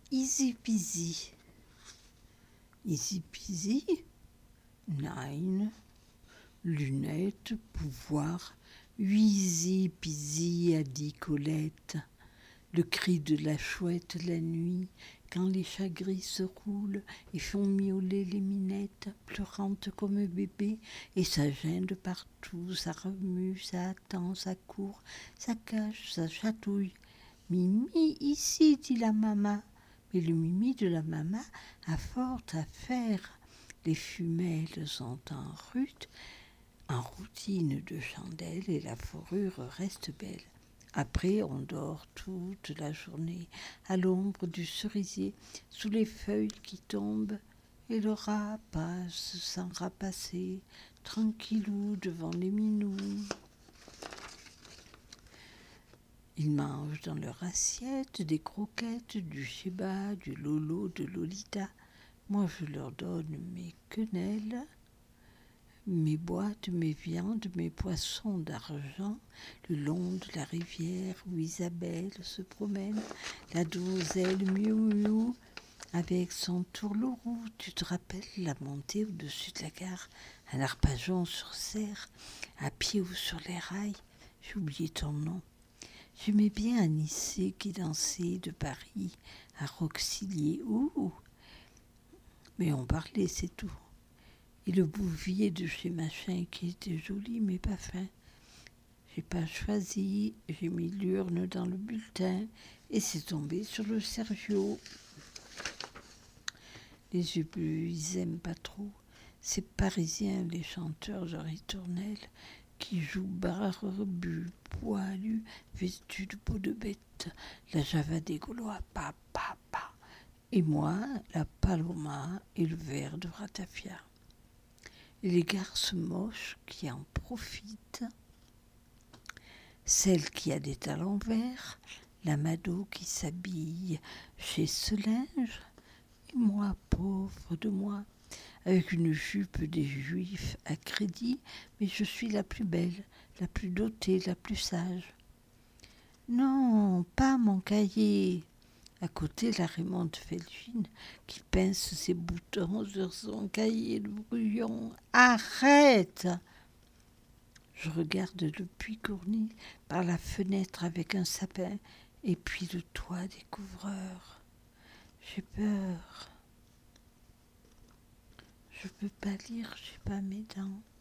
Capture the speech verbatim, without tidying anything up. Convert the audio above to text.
Easy peasy. Easy peasy. Nine. Lunettes, pouvoir. Easy peasy, a dit Colette. Le cri de la chouette la nuit, quand les chats gris se roulent et font miauler les minettes, pleurantes comme bébé, et ça gêne de partout, ça remue, ça attend, ça court, ça cache, ça chatouille. Mimi, ici, dit la maman. Mais le mimi de la maman a fort à faire. Les femelles sont en rut, en routine de chandelle, et la fourrure reste belle. Après, on dort toute la journée, à l'ombre du cerisier, sous les feuilles qui tombent, et le rat passe sans rapasser, tranquillou devant les minous. Ils mangent dans leur assiette des croquettes, du Sheba, du Lolo, de Lolita. Moi, je leur donne mes quenelles, mes boîtes, mes viandes, mes poissons d'argent, le long de la rivière où Isabelle se promène, la donzelle miou-miou avec son tourlourou. Tu te rappelles la montée au-dessus de la gare, un arpajon sur serre, à pied ou sur les rails? J'ai oublié ton nom. J'aimais bien Anissé qui dansait de Paris à Roxilier. Ouh! Mais on parlait, c'est tout. Et le bouvier de chez Machin qui était joli mais pas fin. J'ai pas choisi, j'ai mis l'urne dans le bulletin et c'est tombé sur le Sergio. Les yeux bleus, ils aiment pas trop. Ces Parisiens, les chanteurs de ritournelle, qui jouent barbus, poilus, vêtus de peau de bête, la java des Gaulois, pa, pa, pa. Et moi, la paloma et le verre de ratafia. Et les garces moches qui en profitent, celle qui a des talons verts, la Mado qui s'habille chez Solinge, et moi, pauvre de moi, avec une jupe des Juifs à crédit, mais je suis la plus belle, la plus dotée, la plus sage. Non, pas mon cahier. À côté, la Raymonde Felchine qui pince ses boutons sur son cahier de brouillon. Arrête! Je regarde le puits Courny par la fenêtre avec un sapin et puis le toit des couvreurs. J'ai peur. Je peux pas lire, j'ai pas mes dents.